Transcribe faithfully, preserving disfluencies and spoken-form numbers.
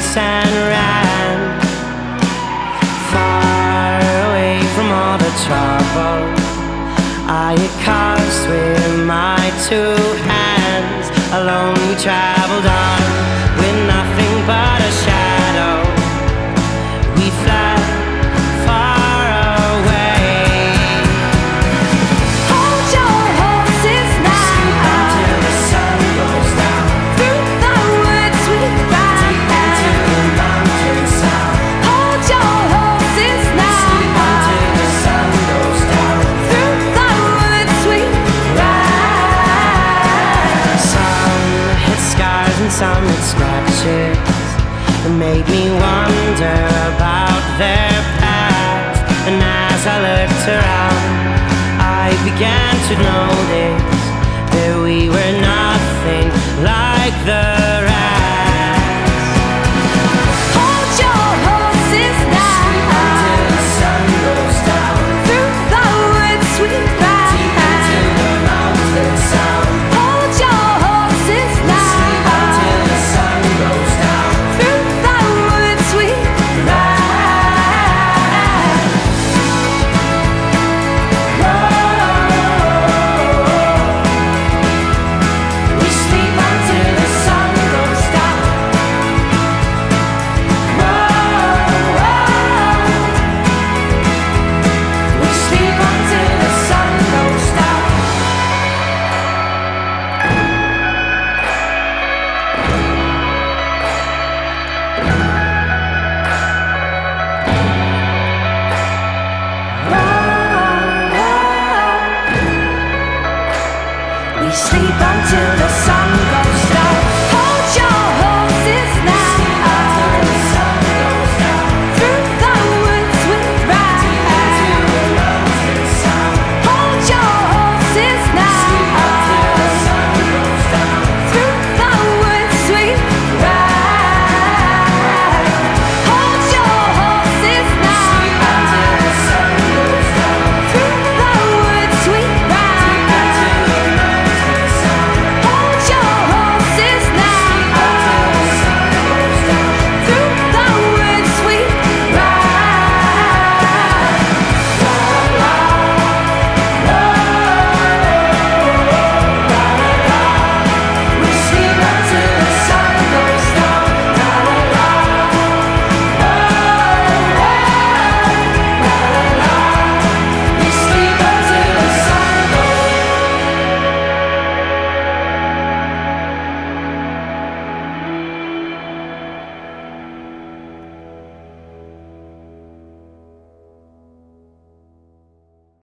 face and ran far away from all the trouble I had caused with my two hands. Alone we traveled on with nothing but a shadow. We fled far away. Hold your horses now. Sleep until the sun goes down. Through the woods we ride. Deep into the mountains south. Hold your horses now. Sleep until the sun goes down. Through the woods we ride. Some hit scars and some hit scratches. It made me wonder about their past. And as I looked around, I began to notice that we were nothing like the rest. Hold your horses now. Until the sun goes down. Through the woods we ride. Deep into the mountains sound. Hold your horses now. Until the sun goes down. Through the woods we ride. We sleep until the sun goes down. We sleep until the sun goes down. We sleep until